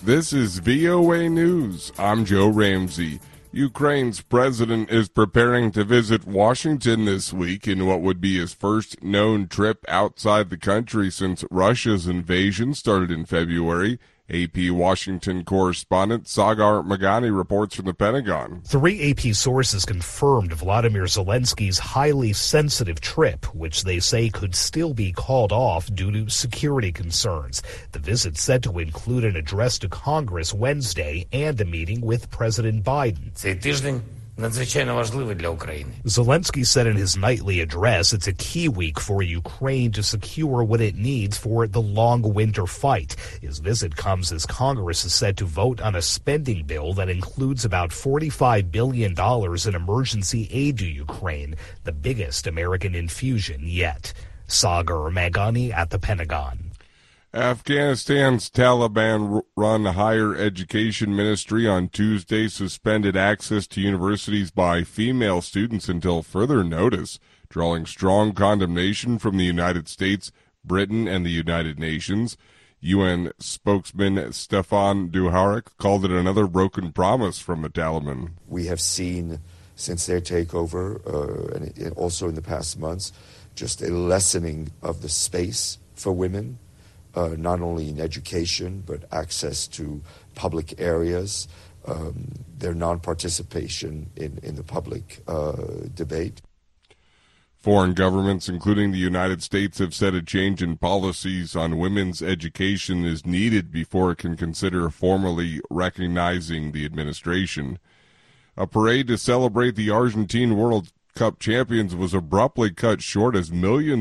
This is VOA News. I'm Joe Ramsey. Ukraine's president is preparing to visit Washington this week in what would be his first known trip outside the country since Russia's invasion started in February. AP Washington correspondent Sagar Meghani reports from the Pentagon. 3 AP sources confirmed Vladimir Zelensky's highly sensitive trip, which they say could still be called off due to security concerns. The visit said to include an address to Congress Wednesday and a meeting with President Biden. Zelensky said in his nightly address it's a key week for Ukraine to secure what it needs for the long winter fight. His visit comes as Congress is set to vote on a spending bill that includes about $45 billion in emergency aid to Ukraine, the biggest American infusion yet. Sagar Meghani at the Pentagon. Afghanistan's Taliban-run higher education ministry on Tuesday suspended access to universities by female students until further notice, drawing strong condemnation from the United States, Britain, and the United Nations. UN spokesman Stefan Dujarric called it another broken promise from the Taliban. We have seen since their takeover, and also in the past months, just a lessening of the space for women. Not only in education, but access to public areas, their non-participation in the public debate. Foreign governments, including the United States, have said a change in policies on women's education is needed before it can consider formally recognizing the administration. A parade to celebrate the Argentine World Cup champions was abruptly cut short as millions